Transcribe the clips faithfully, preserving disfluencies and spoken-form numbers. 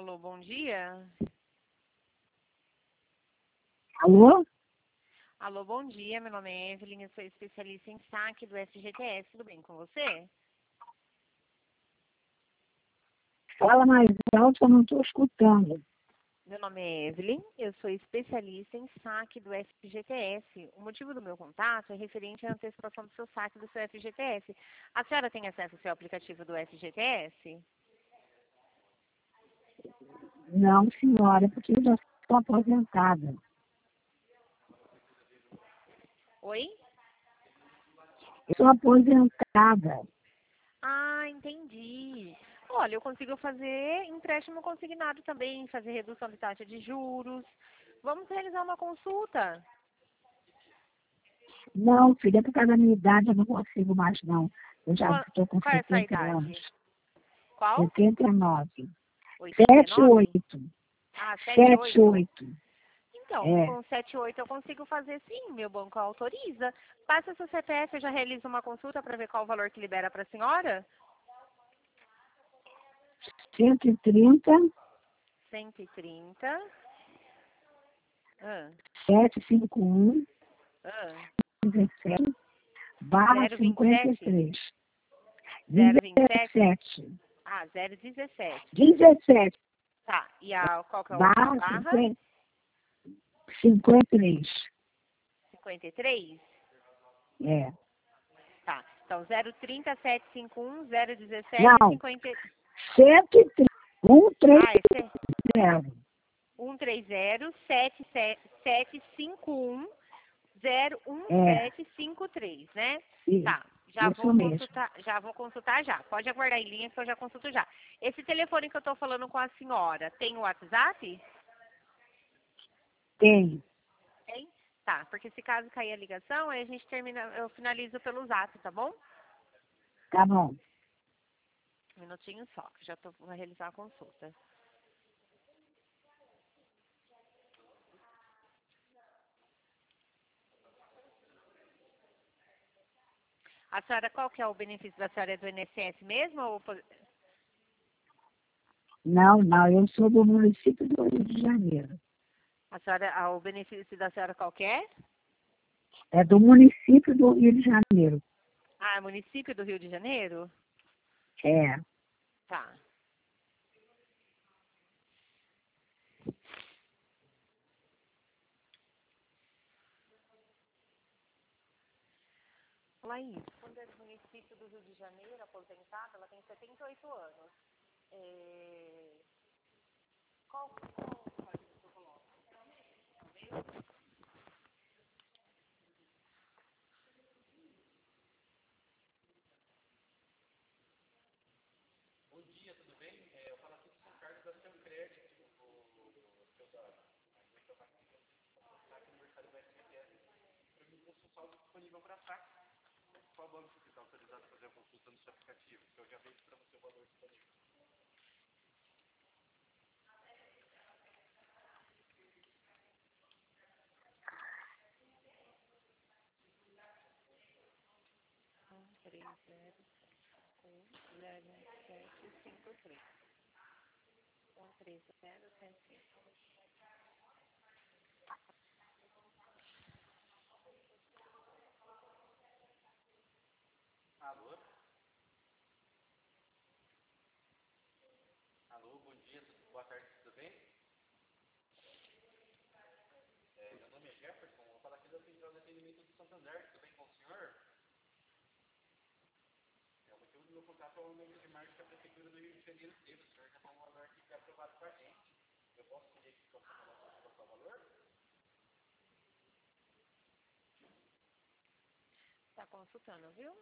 Alô, bom dia. Alô? Alô, bom dia. Meu nome é Evelyn, eu sou especialista em saque do F G T S. Tudo bem com você? Fala mais alto, eu não estou escutando. Meu nome é Evelyn, eu sou especialista em saque do F G T S. O motivo do meu contato é referente à antecipação do seu saque do seu F G T S. A senhora tem acesso ao seu aplicativo do F G T S? Não, senhora, porque eu já estou aposentada. Oi? Eu sou aposentada. Ah, entendi. Olha, eu consigo fazer empréstimo consignado também, fazer redução de taxa de juros. Vamos realizar uma consulta. Não, filha, por causa da minha idade eu não consigo mais, não. Eu já Qual, estou com qual é a sua setenta idade? anos. Qual? setenta e nove. oitenta e Sete nove? oito. Ah, setenta e Sete oito. oito. Então, É. com setenta e oito eu consigo fazer sim, meu banco autoriza. Passa seu C P F, eu já realizo uma consulta para ver qual o valor que libera para a senhora. cento e trinta, cento e trinta. Ah, setecentos e cinquenta e um, ah. dezessete, barra zero vinte e cinquenta e sete? três. zero vinte e sete? dezessete. Ah, zero dezessete. dezessete, Tá, e a, qual que é a última barra barra? cinquenta, cinquenta e três. cinquenta e três? É. Tá, então zero trinta, setecentos e cinquenta e um, zero dezessete, Não, cinquenta. cento e trinta, Ah, esse é cento e trinta. um três zero, sete sete cinco um, zero um É, sete cinco três, né? isso, Tá, já isso vou mesmo. consultar, já vou consultar já. Pode aguardar em linha que eu já consulto já. Esse telefone que eu tô falando com a senhora, tem o WhatsApp? Tem, Tem? Tá, porque se caso cair a ligação, aí a gente termina, eu finalizo pelo Zap, tá bom? tá bom. Um minutinho só, que já tô, vou realizar a consulta. A senhora, qual que é o benefício da senhora? É do I N S S mesmo? Ou... po- Não, não, eu sou do município do Rio de Janeiro. A senhora, ah, o benefício da senhora qual que é? É do município do Rio de Janeiro. Ah, município do Rio de Janeiro? É. Tá. Laís, quando é do município do Rio de Janeiro, aposentada, ela tem setenta e oito anos. É... Qual, qual o código que eu coloco? um três zero um zero sete cinco três. um três zero sete cinco. Tá consultando, viu?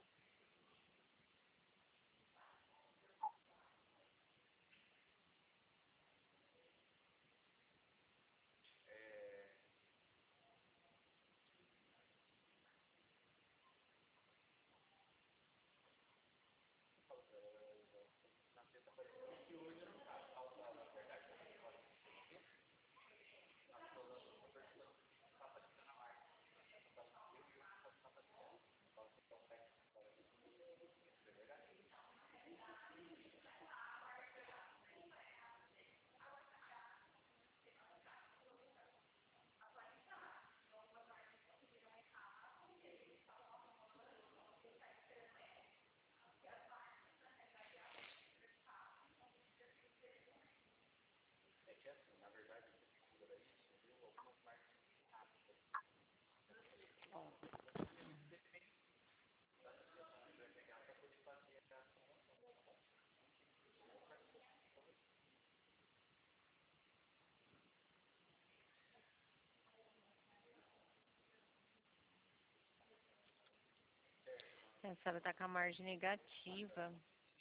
A senhora está com a margem negativa.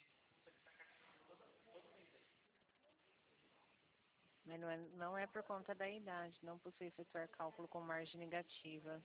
Mas não é, não é por conta da idade. Não possui efetuar cálculo com margem negativa.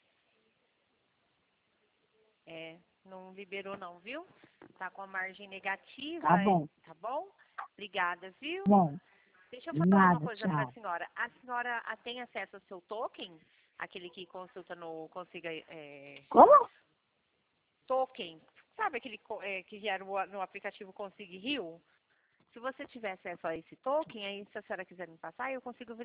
É, não liberou não, viu? Tá com a margem negativa. Tá bom. É, tá bom? Obrigada, viu? Bom, Deixa eu de falar uma nada, coisa para a tchau. senhora. A senhora ah, tem acesso ao seu token? Aquele que consulta no Consiga... É, Como? token. Sabe aquele co- é, que vieram no no aplicativo Consiga Rio? Se você tiver acesso a esse token, aí se a senhora quiser me passar, eu consigo verificar.